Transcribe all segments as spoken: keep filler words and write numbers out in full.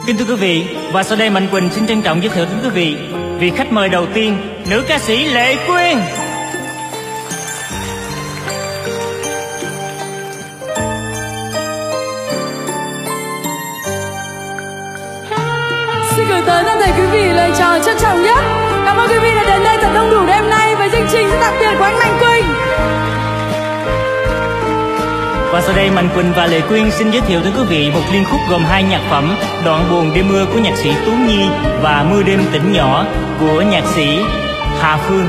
Kính thưa quý vị, và sau đây Mạnh Quỳnh xin trân trọng giới thiệu đến quý vị vị khách mời đầu tiên, nữ ca sĩ Lệ Quyên. Xin gửi tới toàn thể quý vị lời chào trân trọng nhất. Cảm ơn quý vị đã đến đây thật đông đủ đêm nay với chương trình rất đặc biệt của anh Mạnh Quỳnh. Và sau đây Mạnh Quỳnh và Lệ Quyên xin giới thiệu tới quý vị một liên khúc gồm hai nhạc phẩm: Đoạn buồn đêm mưa của nhạc sĩ Tú Nhi và Mưa đêm tỉnh nhỏ của nhạc sĩ Hà Phương.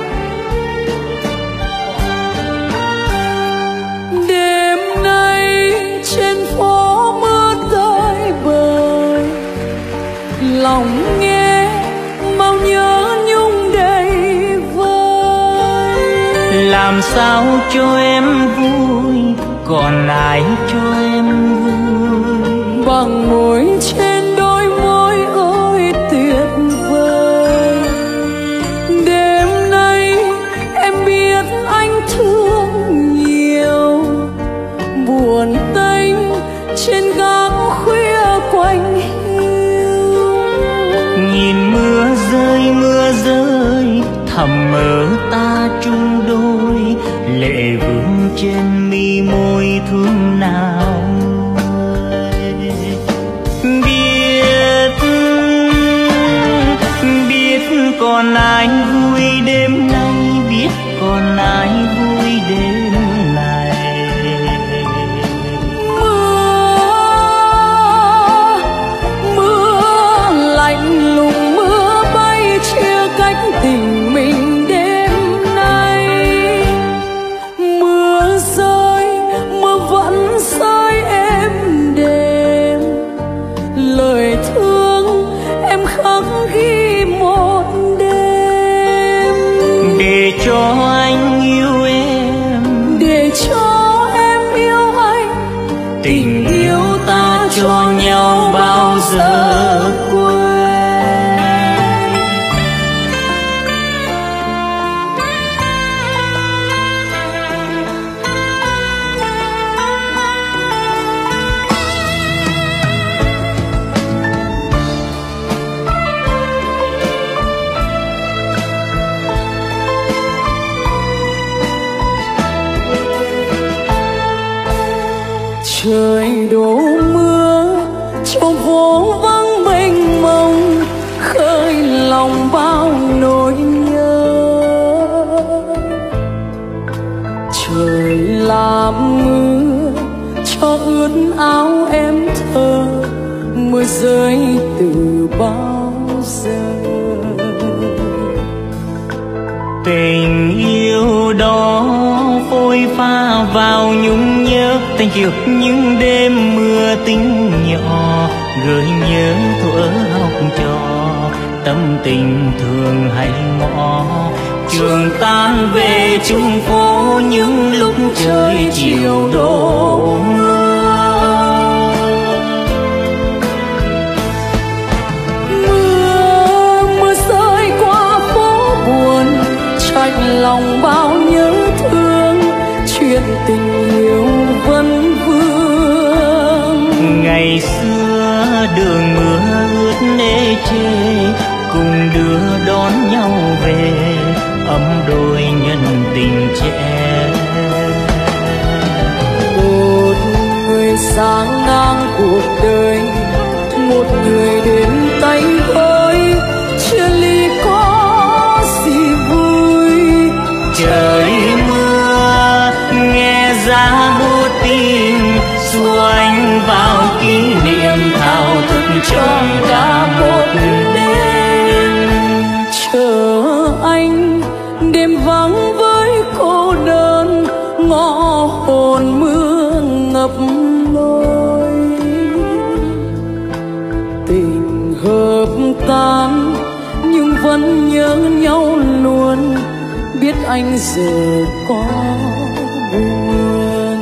Đêm nay trên phố mưa tới bời, lòng nghe bao nhớ nhung đầy vơi. Làm sao cho em vui, còn ai cho em vui, bằng môi trên đôi môi ơi tuyệt vời. Đêm nay em biết anh thương nhiều, buồn tênh trên gác khuya quạnh hiu. nhìn mưa rơi mưa rơi thầm mơ ta chung đôi, lệ vương trên mi môi thương nào biết biết còn ai vui đêm nay, biết còn ai vui đêm này. Mưa mưa lạnh lùng, mưa bay chia cách tình mình đêm nay. Mưa rơi mưa vẫn rơi êm đềm, lời thương em khắc ghi một đêm. Để cho anh yêu em, để cho em yêu anh, tình yêu ta cho nhau bao giờ quên. Trời đổ mưa trong phố vắng mênh mông, khơi lòng bao nỗi nhớ. Trời làm mưa cho ướt áo em thơ, mưa rơi từ bao giờ. Tình yêu đó phôi pha vào nhung nhớ thanh kiều, những đêm mưa tính nhỏ gợi nhớ thuở học trò. Tâm tình thường hay ngõ trường tan về chung phố, những lúc trời chiều đổ mưa. Mưa mưa rơi qua phố buồn, trách lòng bao nhớ thương, chuyện tình yêu vẫn vương. Ngày xưa đường mưa ướt ê chê, cùng đưa đón nhau về ấm đôi nhân tình trẻ. Một người sáng ngang cuộc đời, một người đến tay với chia ly có gì vui. Trời mưa nghe giá buốt tim, xua anh vào kỷ niệm thao thức trọn cả một đêm. Chờ anh đêm vắng với cô đơn, ngõ hồn mưa ngập lối. Tình hợp tan nhưng vẫn nhớ nhau luôn, biết anh giờ có buồn.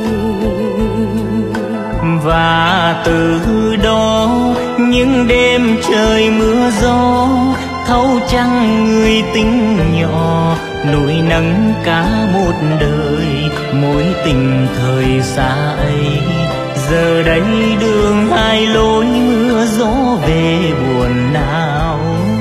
Và từ đó những đêm trời mưa gió, thấu trăng người tính nhỏ, nuôi nấng cả một đời mối tình thời xa ấy. giờ đây đường hai lối mưa gió về buồn nào.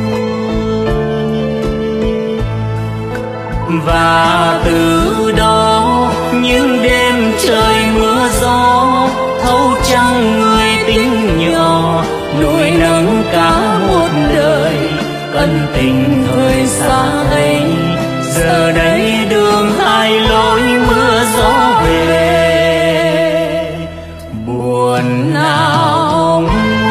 Và từ đó những đêm trời mưa gió thâu trăng người tính nhỏ, nuôi nấng cả một đời ân tình thời xa ấy. Giờ đây đường hai lối mưa gió về buồn nào.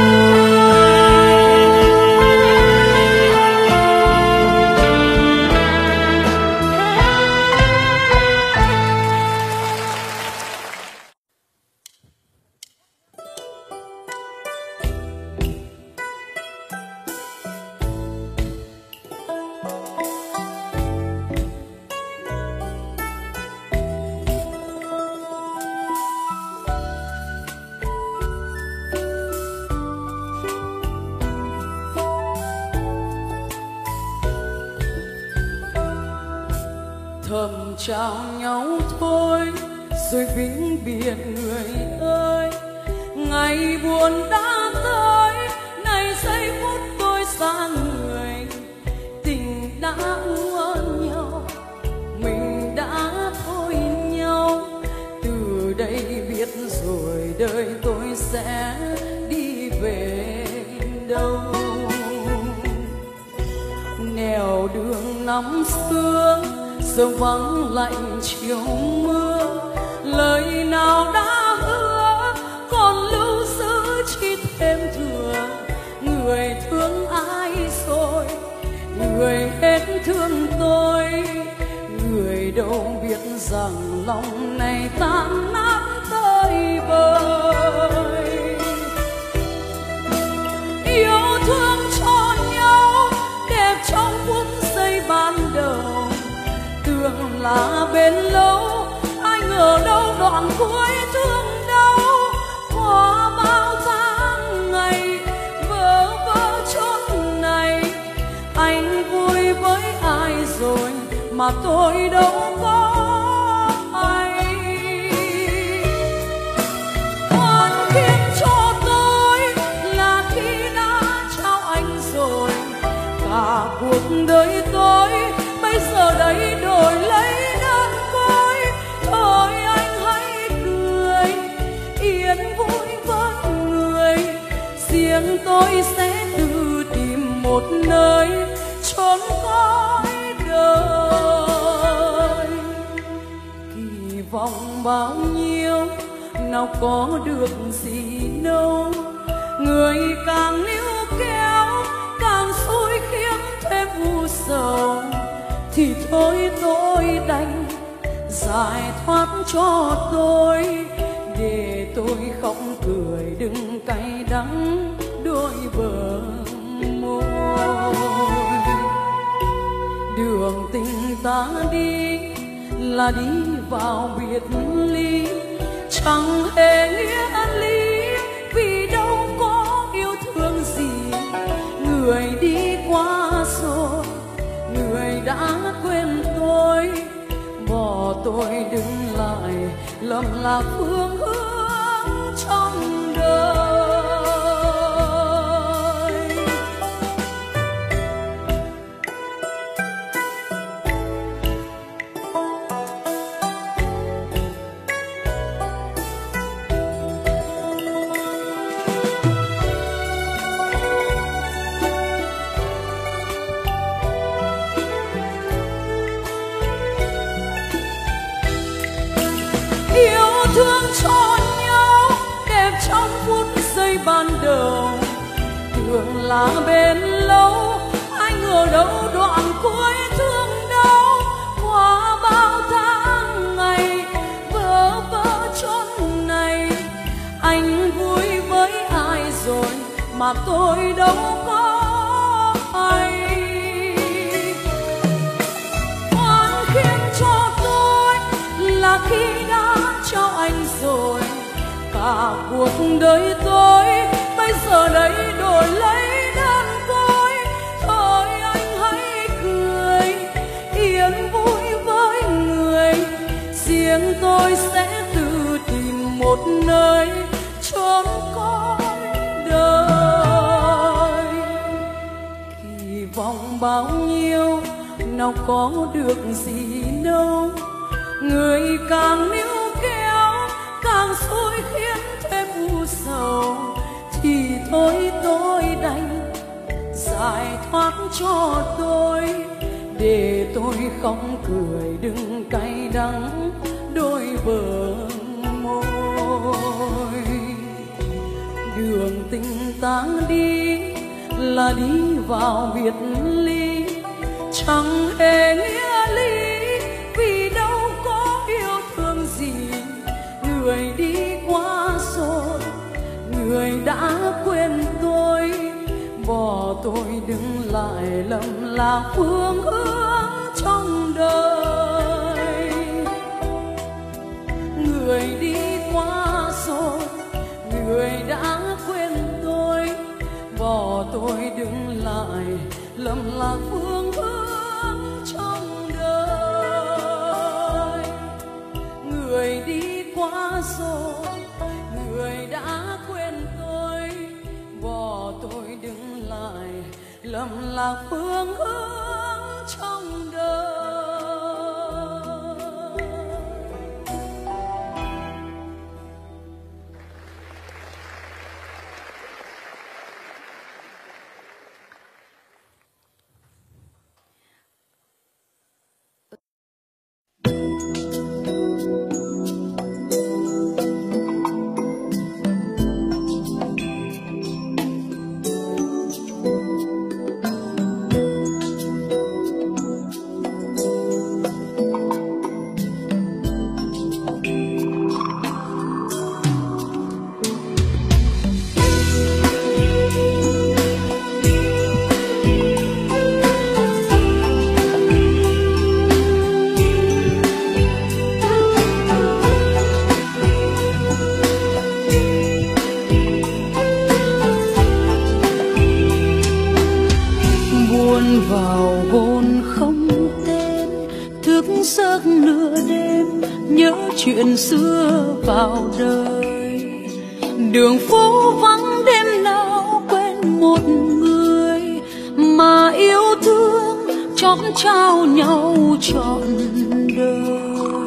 Thầm chào nhau thôi rồi vĩnh biệt người ơi. Ngày buồn đã tới, này giây phút tôi xa người. Tình đã ua nhau, mình đã thôi nhau. Từ đây biết rồi đời tôi sẽ đi về đâu. Nẻo đường năm xưa giờ vắng lạnh chiều mưa, lời nào đã hứa còn lưu giữ chỉ thêm thừa. Người thương ai rồi, người hết thương tôi, người đâu biết rằng lòng này tan nát tơi bời. Yêu thương cho nhau đẹp trong phút giây ban đầu, tưởng là bên lâu, ai ngờ đâu đoạn cuối thương đau. Qua bao tháng ngày vỡ vỡ chốn này, anh vui với ai rồi mà tôi đâu có hay. Oan khiên cho tôi là khi đã trao anh rồi, cả cuộc đời tôi bây giờ đây đổi lấy đơn côi. Thôi anh hãy cười, yên vui với người, riêng tôi sẽ tự tìm một nơi chốn cõi đời. Kỳ vọng bao nhiêu nào có được gì đâu, người càng níu kéo càng xui khiến thêm u sầu. Thì thôi tôi đành giải thoát cho tôi, để tôi không cười đừng cay đắng đôi bờ môi. Đường tình ta đi là đi vào biệt ly, chẳng hề nghĩa lý vì đâu có yêu thương gì. Người đi qua rồi, người đã quên tôi, bỏ tôi đứng lại lầm là phương hướng trong đời. Thương cho nhau đẹp trong phút giây ban đầu, tưởng là bên lâu, ai ngờ đâu đoạn cuối thương đau. Qua bao tháng ngày vỡ vỡ chốn này, anh vui với ai rồi mà tôi đâu có hay. Oan khiên cho tôi là khi đã cho anh rồi, cả cuộc đời tôi bây giờ đây đổi lấy đơn côi. Thôi anh hãy cười, yên vui với người, riêng tôi sẽ tự tìm một nơi trông coi đời. Kỳ vọng bao nhiêu nào có được gì đâu, người càng níu kéo càng xui khiến thêm u sầu. Thì thôi tôi đành giải thoát cho tôi, để tôi không cười đừng cay đắng đôi bờ môi. Đường tình ta đi là đi vào biệt ly, chẳng hề nghĩa lý vì đâu có yêu thương gì. Người đi qua rồi, người đã quên tôi, bỏ tôi đứng lại lầm là phương hướng trong đời. Người đi qua rồi, người đã quên tôi, bỏ tôi đứng lại lầm là phương hướng trong đời. Người đi qua rồi, người đã quên tôi, bỏ tôi đứng lại lầm là phương hướng trong đời. Chuyện xưa vào đời, đường phố vắng đêm nào quên một người mà yêu thương chót trao nhau trọn đời.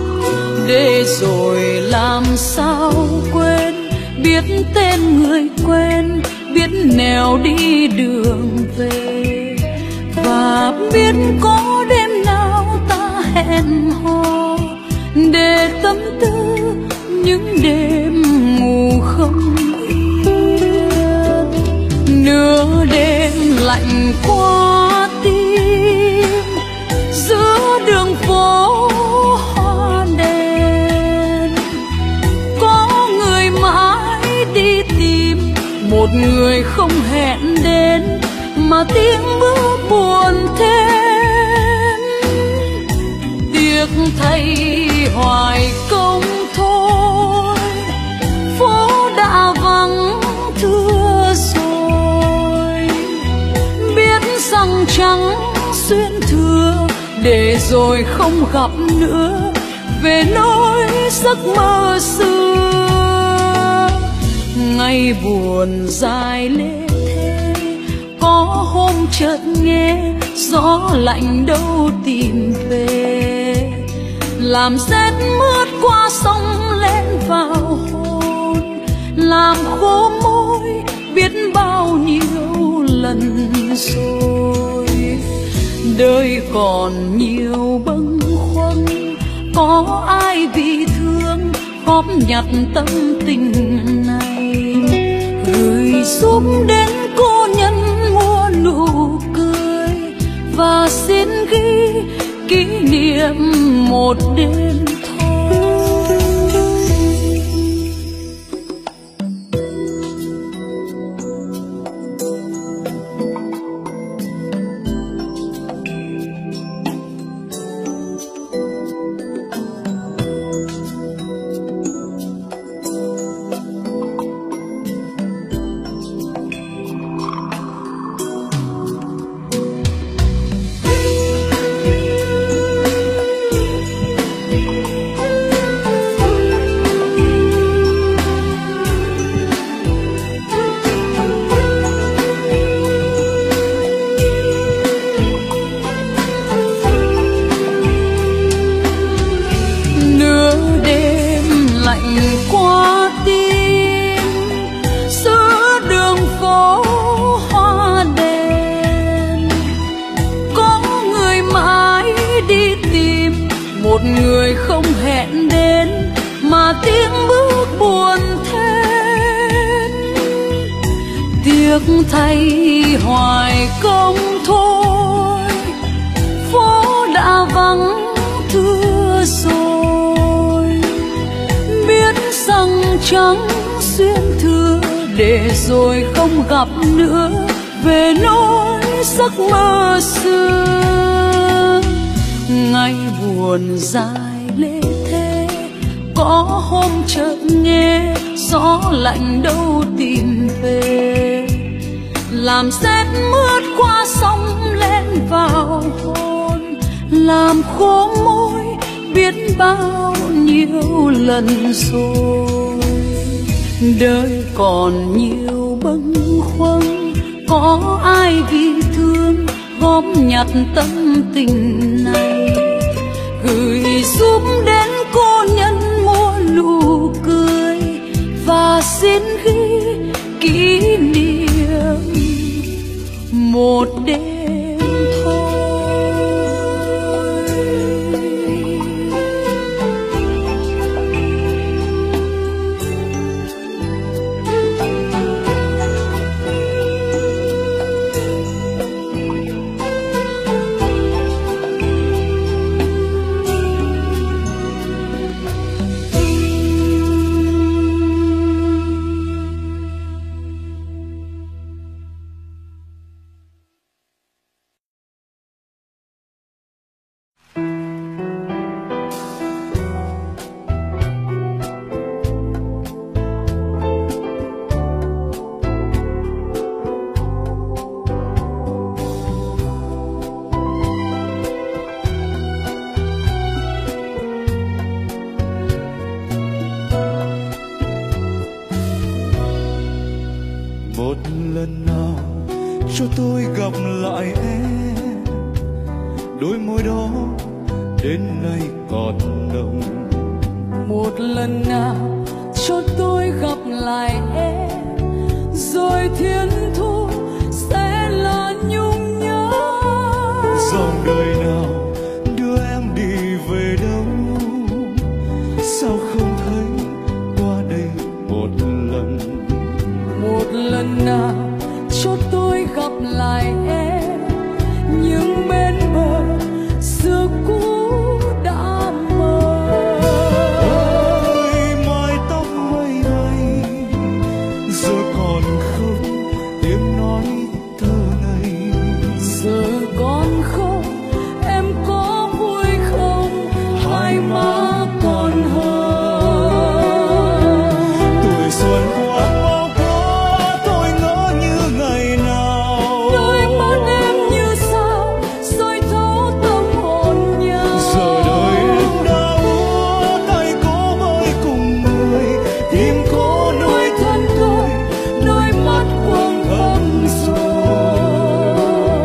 Để rồi làm sao quên, biết tên người quen, biết nẻo đi đường về, và biết có đêm nào ta hẹn hò để tâm tư những đêm ngủ không yên. Nửa đêm lạnh qua tim, giữa đường phố hoa đèn, có người mãi đi tìm một người không hẹn đến, mà tiếng bước buồn thêm. Tiếc thay hoài công thôi, phố đã vắng thưa rồi. Biết rằng chẳng xuyên thừa, để rồi không gặp nữa về nỗi giấc mơ xưa. Ngày buồn dài lê thê, có hôm chợt nghe gió lạnh đâu tìm về, làm rét mướt qua sông lên vào hồn, làm khô môi biết bao nhiêu lần rồi. Đời còn nhiều bâng khuâng, có ai vì thương góp nhặt tâm tình này, gửi giúp đến cô nhân mua nụ cười, và xin ghi kỷ niệm một đêm thôi. hoa tím giữa đường phố hoa đèn. Có người mãi đi tìm một người không hẹn đến, mà tiếng bước buồn thêm. Tiếc thay hoài công thôi, phố đã vắng thưa rồi. Biết rằng chẳng xuyên thưa, để rồi không gặp nữa về nỗi giấc mơ xưa. Ngày buồn dài lê thế, có hôm chợt nghe gió lạnh đâu tìm về, làm rét mướt qua sông lên vào hồn, làm khô môi biết bao nhiêu lần rồi. Đời còn nhiều bâng khuâng, có ai vì thương gom nhặt tâm tình này, gửi giúp đến cô nhân mua nụ cười, và xin ghi kỷ niệm một đêm thôi. Một lần nào cho tôi gặp lại em, đôi môi đó đến nay còn nồng. Một lần nào cho tôi gặp lại em, rồi thiên thu sẽ là nhung nhớ. Dòng đời nào đưa em đi về đâu, sao không thấy qua đây một lần. Một lần nào cho tôi gặp lại em, nhưng bên bờ xưa cũ đã mờ. Ôi mái tóc mây bay, rồi còn không tiếng nói thơ ngây. Giờ còn không, em có vui không, hai má còn hờ. Tuổi xuân qua bao có tôi ngỡ như ngày nào, Đôi mắt em như sao soi thấu tâm hồn nhau. giờ đời em đã úa tay cố với cùng người, tim có nỗi thân tôi, đôi mắt quầng thâm rồi.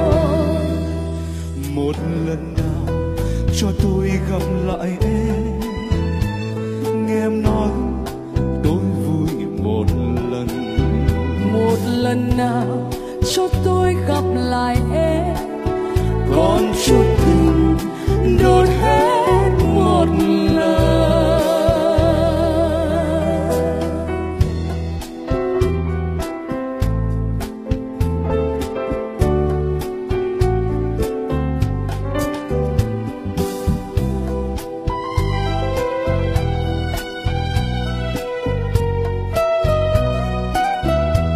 một lần nào cho tôi gặp lại em, nghe em nói tôi vui một lần. Một lần nào cho tôi gặp lại em, Còn chút tình đốt hết một lần.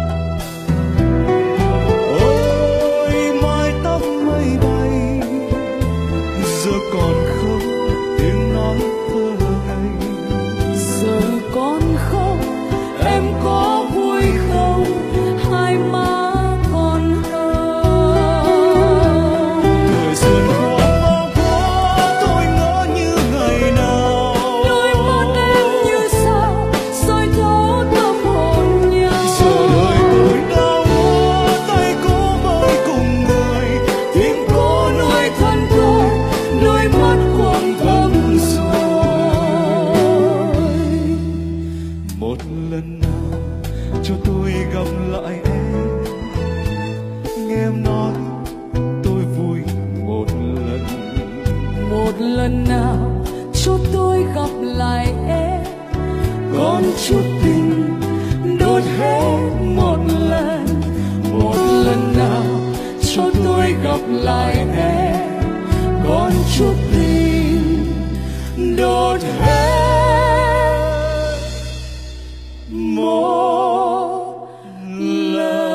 ôi mái tóc mây bay, một lần nào cho tôi gặp lại em. Còn chút tình đốt hết một lần, một lần nào cho tôi gặp lại em. Còn chút tình đốt hết một lần.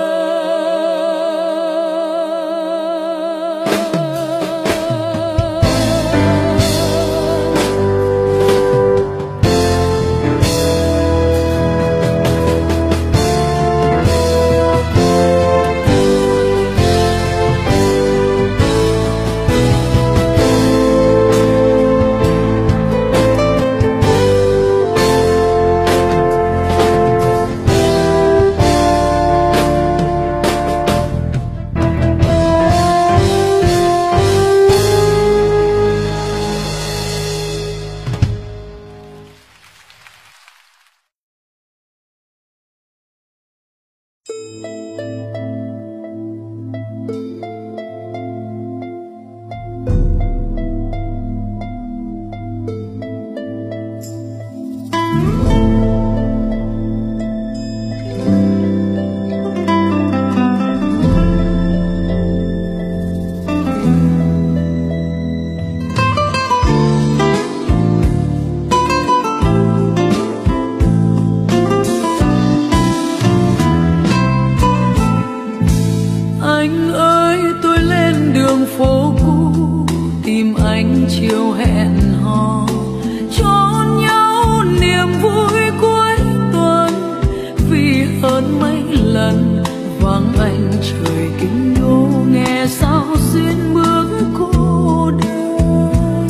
Anh ơi, tôi lên đường phố cũ tìm anh chiều hẹn hò, cho nhau niềm vui cuối tuần. Vì hơn mấy lần vắng anh trời kinh đô, nghe sao xuyên bước cô đơn.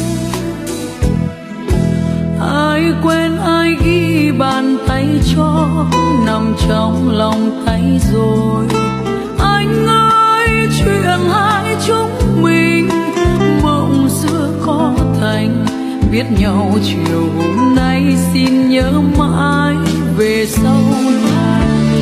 Ai quên ai ghi bàn tay cho nằm trong lòng tay rồi. Anh ơi, chuyện hai chúng mình mộng xưa có thành, biết nhau chiều hôm nay xin nhớ mãi về sau này.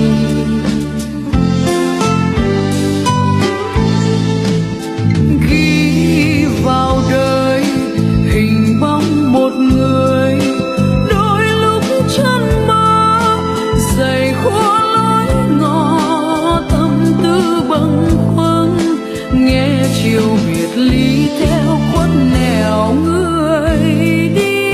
Ghi vào đời hình bóng một người, đôi lúc chân mơ dày khô lối ngõ tâm tư bâng khuâng. Nghe chiều biệt ly theo khuất nẻo người đi.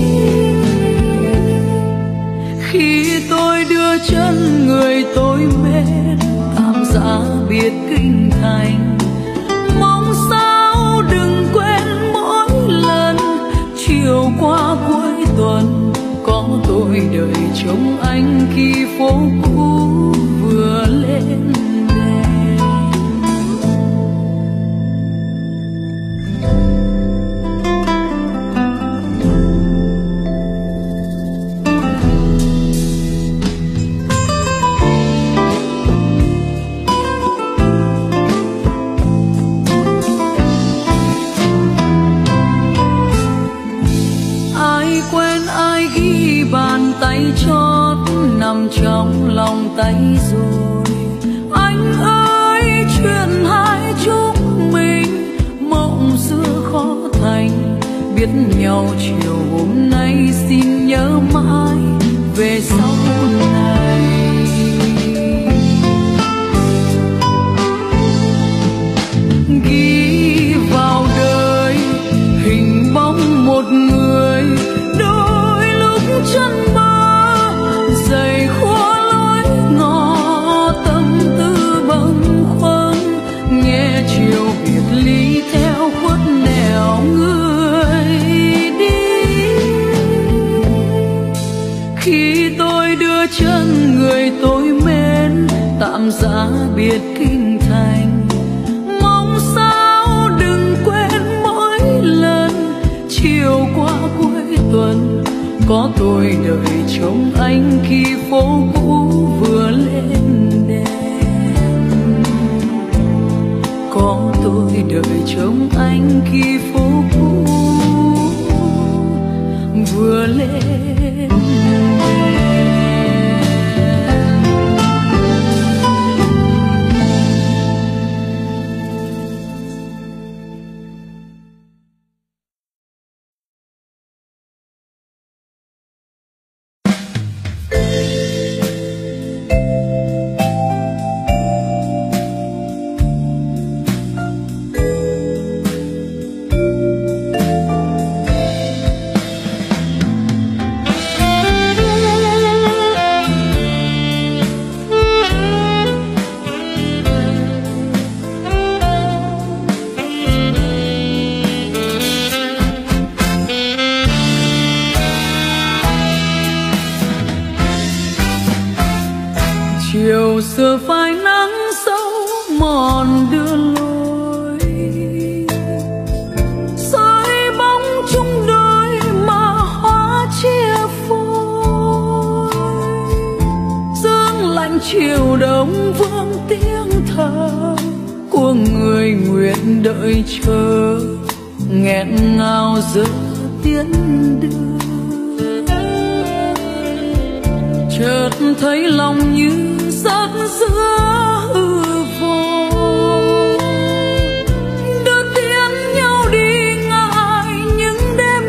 Khi tôi đưa chân người tôi mến tạm giá biệt kinh thành, mong sao đừng quên mỗi lần chiều qua cuối tuần có tôi đợi trông anh khi phố cũ vừa lên đèn. Ai quên ai ghi bàn tay chót nằm trong lòng tay rồi. Anh ơi, chuyện hai chúng mình mộng xưa khó thành, biết nhau chiều hôm nay xin nhớ mãi về sau này. Ghi vào đời hình bóng một người, đôi lúc chân mơ dày khô lối ngõ tâm tư bâng khuâng. Nghe chiều biệt ly theo khuất nẻo người đi. Khi tôi đưa chân người tôi mến tạm giá biệt kinh thành, mong sao đừng quên mỗi lần chiều qua cuối tuần có tôi đợi trông anh khi phố cũ vừa lên đèn. Có tôi đợi trông anh khi phố cũ vừa lên đèn. giờ phai nắng sâu mòn đưa lối, soi bóng chung đôi mà hóa chia phôi. Dương lạnh chiều đông vương tiếng thở của người nguyện đợi chờ, nghẹn ngào giữa tiến đưa. Chợt thấy lòng như giấc giữa hư vô, đưa tiễn nhau đi ngại những đêm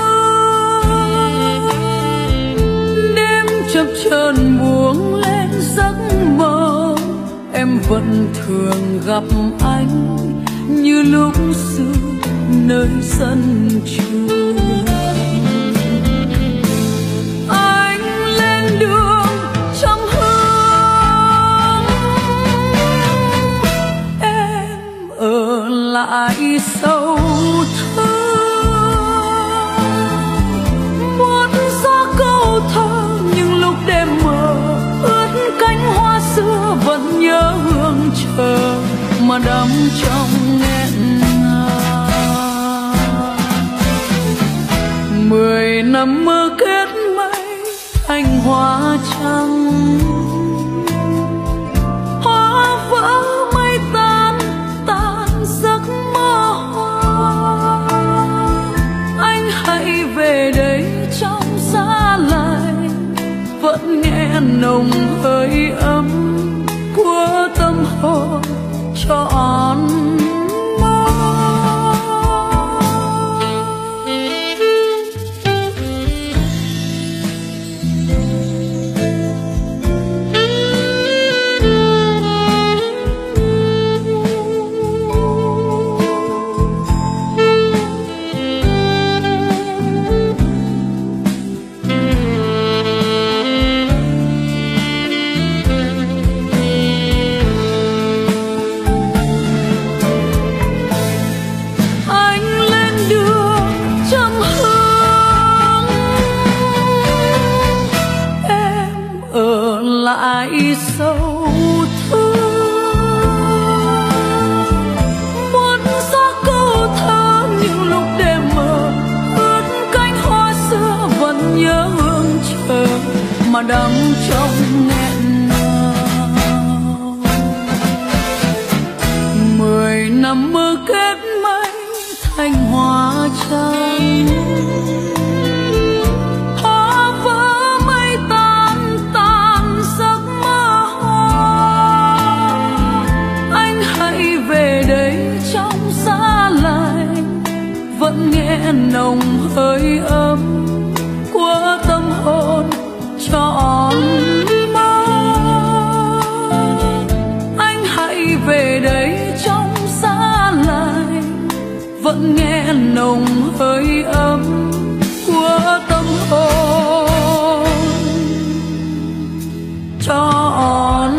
mơ. Đêm chập chờn buông lên giấc mơ, em vẫn thường gặp anh như lúc xưa nơi sân trường. Anh lên đường trong hương, em ở lại sâu thơ. Muốn gió câu thơ nhưng lúc đêm mờ ướt cánh hoa xưa vẫn nhớ hương chờ mà đắm trong nghẹn ngào. Mười năm mơ kết mây thành hoa trắng, hoa vỡ mây tan tan giấc mơ hoa. Anh hãy về đây trong giá lạnh, vẫn nghe nồng hơi ấm của tâm hồn trọn lại sâu thương. Muốn gió câu thơ những lúc đêm mờ ướt cánh hoa xưa vẫn nhớ hương chờ mà đắm trong nghẹn ngào. Mười năm mơ kết mây thành hoa trắng, vẫn nghe nồng hơi ấm của tâm hồn trọn mơ. Anh hãy về đây trong giá lạnh, vẫn nghe nồng hơi ấm của tâm hồn trọn.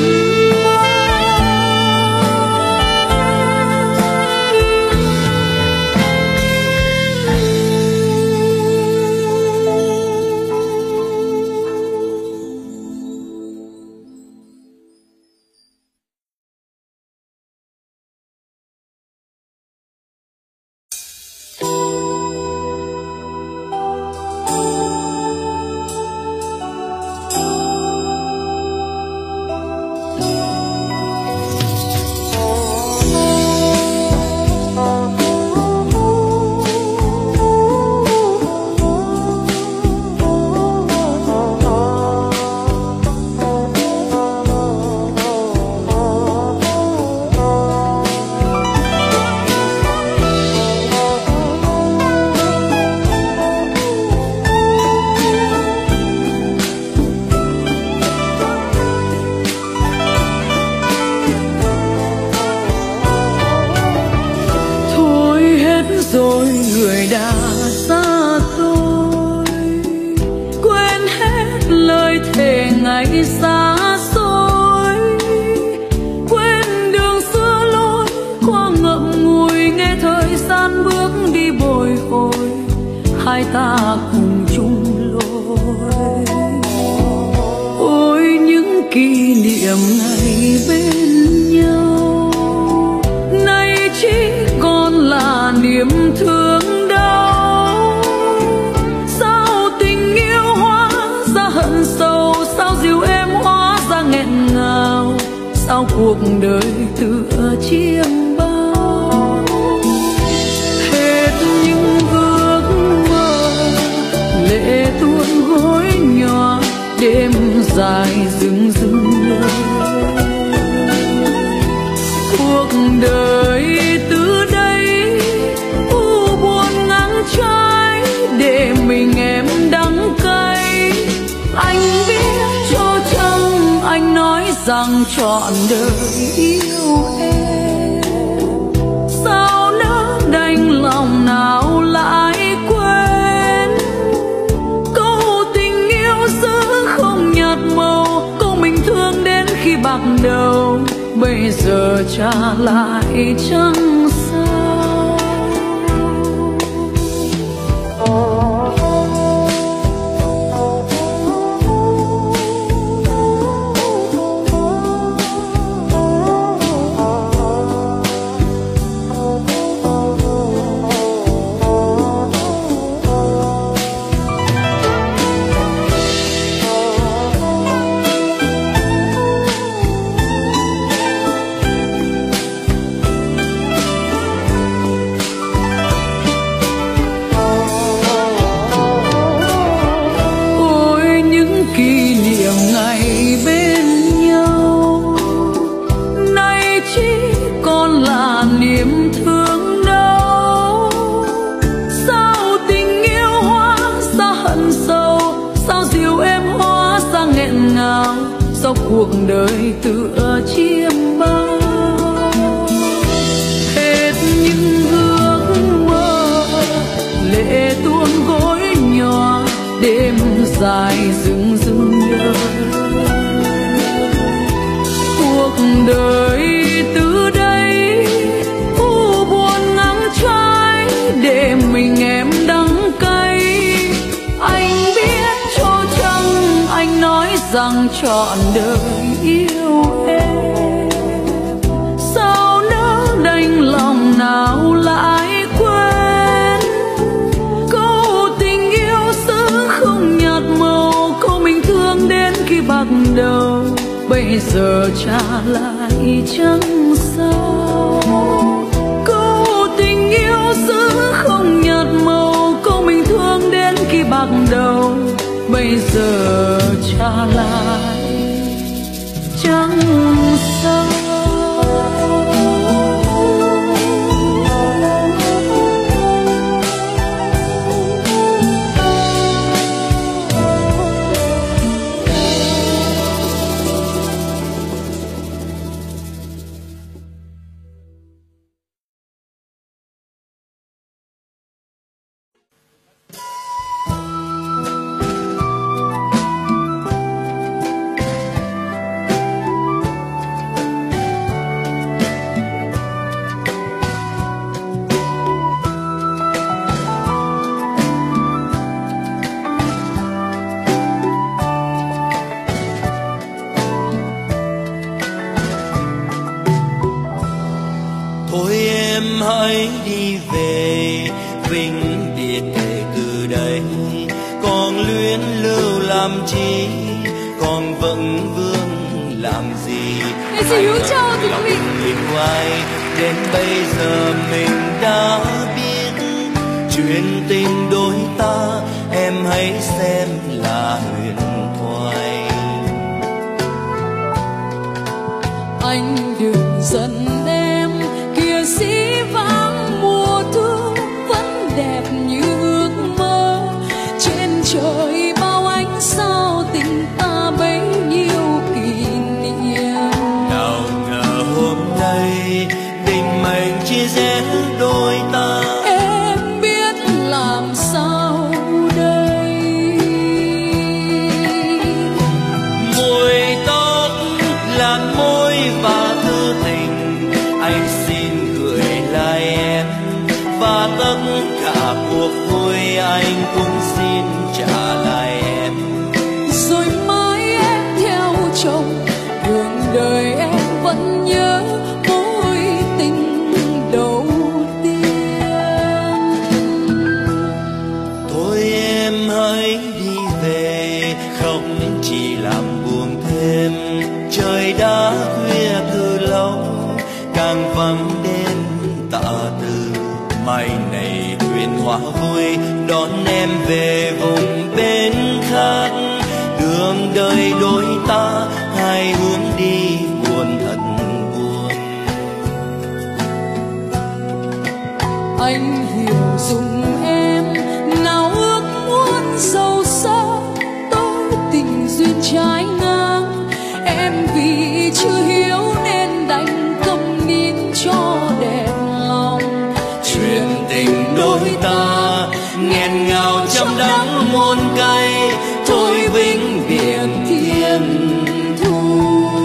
Rồi người đã xa tôi, quên hết lời thề ngày xa xôi, quên đường xưa lối qua ngậm ngùi nghe thời gian bước đi bồi hồi, hai ta cùng chung lối. Ôi những kỷ niệm ngày bên nhau, nay chỉ còn là niềm thương đau. Sao tình yêu hóa ra hận sâu, sao dịu êm hóa ra nghẹn ngào, sao cuộc đời tựa chiêng bao. Hết những ước mơ lệ tuôn gối nhòa, đêm dài rừng rừng nhớ. Cuộc đời từ đây u buồn nắng trái, để mình em đắng cay. Anh biết cho chăng anh nói rằng trọn đời yêu em, sao nỡ đành lòng nào lại quên. Câu tình yêu giữ không nhạt màu, câu mình thương đến khi bạc đầu, bây giờ trả lại chẳng sao. Cuộc đời tựa chiêm bao, hết những ước mơ lệ tuôn gối nhòa, đêm dài rừng rừng nhớ. Cuộc đời từ đây u buồn nắng trái, để mình em đắng cay. Anh biết cho chăng anh nói rằng trọn đời yêu em, sao nỡ đành lòng nào lại quên. Câu tình yêu giữ không nhạt màu, câu mình thương đến khi bạc đầu, bây giờ trả lại chẳng sao. Câu tình yêu giữ không nhạt màu, câu mình thương đến khi bạc đầu, bây giờ trả lại chẳng sao. Hãy đi về vĩnh biệt kể từ đây, còn luyến lưu làm chi, còn vẫn vương làm gì. Hãy lòng nhìn quay đến bây giờ mình đã biết, chuyện tình đôi ta em hãy xem là huyền thoại. Anh đừng giận em, kia dĩ vãng mùa thu vẫn đẹp như ước mơ. Trên trời bao ánh sao tình ta bấy nhiêu kỷ niệm. Nào ngờ hôm nay định mệnh chia rẽ đôi ta. Em biết làm sao đây. Mùi tóc làn môi và thư tình, anh xin gửi lại em, và tất cả cuộc vui anh cũng xin trả lại em. Rồi mai em theo chồng đón em về vùng bên khác. Đường đời đôi ta hai hướng đi buồn thật buồn. Anh hiểu dùng em nào ước muốn sâu xa, tôi tình duyên trái ngang. Em vì chưa hiếu nên đành câm nín cho đẹp lòng. Chuyện tình đôi ta nghẹn ngào trăm đắng muôn cay, thôi vĩnh viễn thiên thu.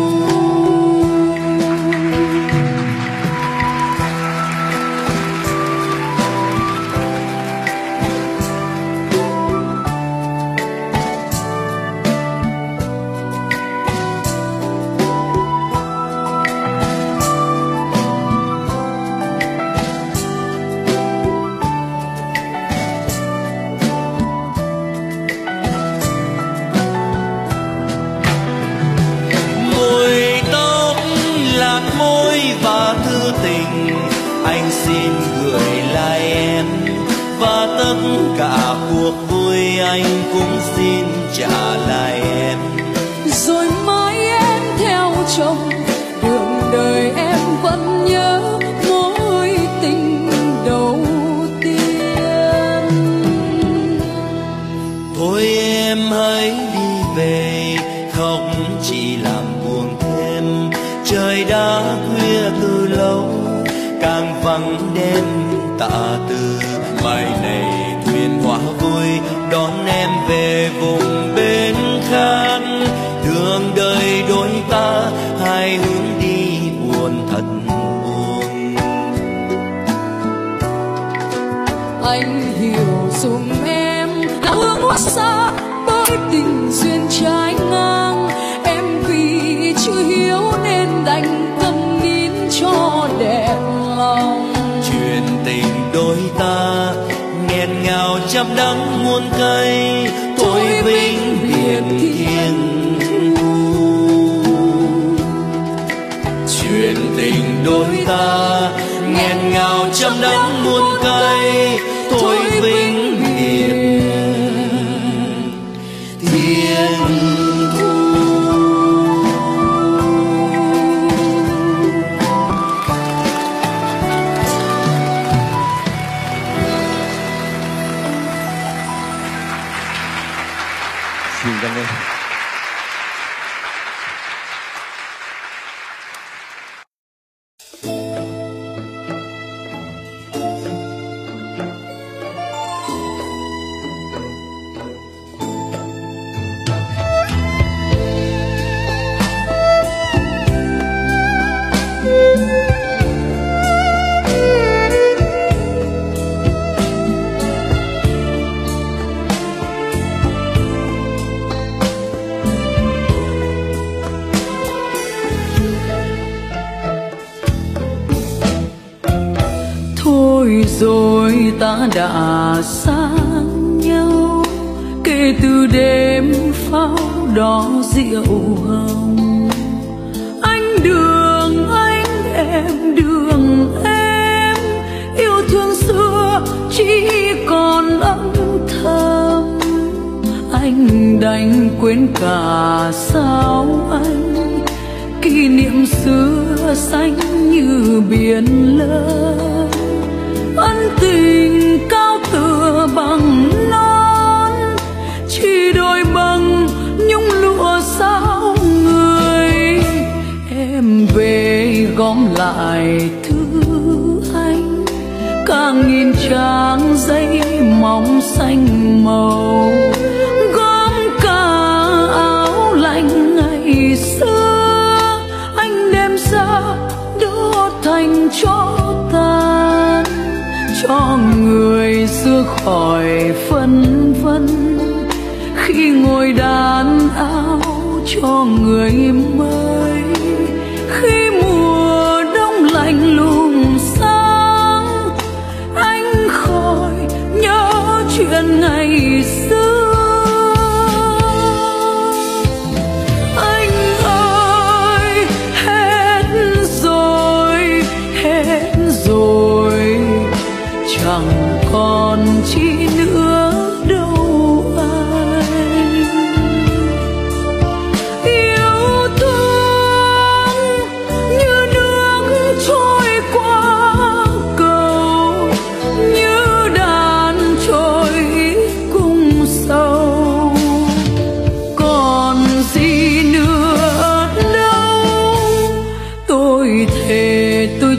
Anh xin gửi lại em và tất cả cuộc vui anh cũng xin trả lại em. Rồi mai em theo chồng, đường đời em vẫn nhớ mối tình đầu tiên. Thôi em hãy đi về, không chỉ làm buồn thêm. Trời đã khuya từ lâu, càng vắng đêm tạ từ. Mai này thuyền hoa vui đón em về vùng bên khác. Đường đời đôi ta hai hướng đi buồn thật buồn. Anh hiểu dùng em là hướng hoa xa, bởi tình duyên trái ngang. Em vì chưa hiếu nên đành câm nín cho đẹp lòng. Chuyện tình đôi ta nghẹn ngào trăm đắng muôn cay, thôi vĩnh viễn thiên thu. Chuyện tình đôi ta nghẹn ngào trăm đắng muôn cay, thôi vĩnh viễn thiên thu. Xin cảm ơn. Rồi ta đã xa nhau kể từ đêm pháo đỏ rượu hồng. Anh đường anh em đường em, yêu thương xưa chỉ còn âm thầm. Anh đành quên cả sao anh, kỷ niệm xưa xanh như biển lớn. Ân tình cao tựa bằng non, chỉ đôi bằng nhung lụa sao người. Em về gom lại thư anh, càng nghìn trang giấy mỏng xanh màu. Gom cả áo lạnh ngày xưa, anh đem ra đốt thành tro tàn. Cho người xưa khỏi phân vân, khi ngồi đàn áo cho người mới. Khi mùa đông lạnh lùng sang, anh khỏi nhớ chuyện ngày xưa. Anh ơi hết rồi, hết rồi, chẳng còn chi nữa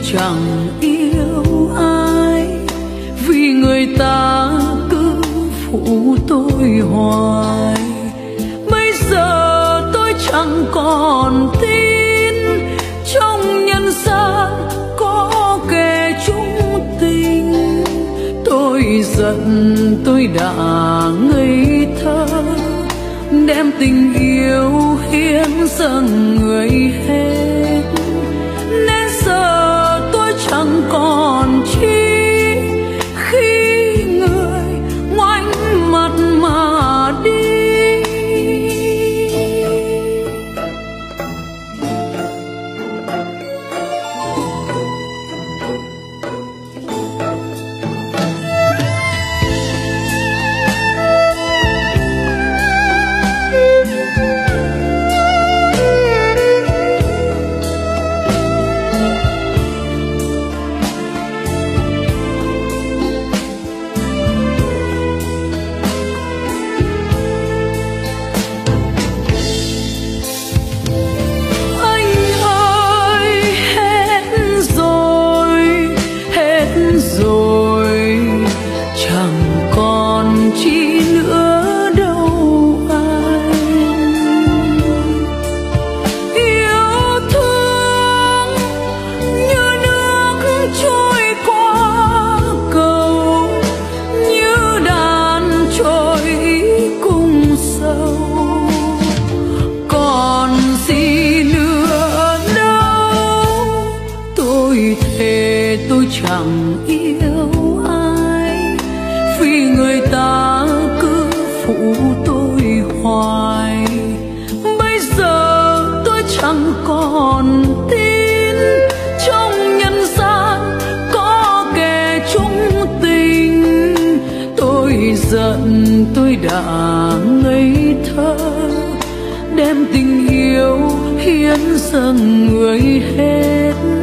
chẳng yêu ai, vì người ta cứ phụ tôi hoài. Bây giờ tôi chẳng còn tin trong nhân gian có kẻ chung tình. Tôi giận tôi đã ngây thơ, đem tình yêu hiến dâng người hết. Nên giờ tôi chẳng còn chi khi người ngoảnh mặt mà đi. Chẳng yêu ai, vì người ta cứ phụ tôi hoài. Bây giờ tôi chẳng còn tin trong nhân gian có kẻ chung tình. Tôi giận tôi đã ngây thơ, đem tình yêu hiến dâng người hết.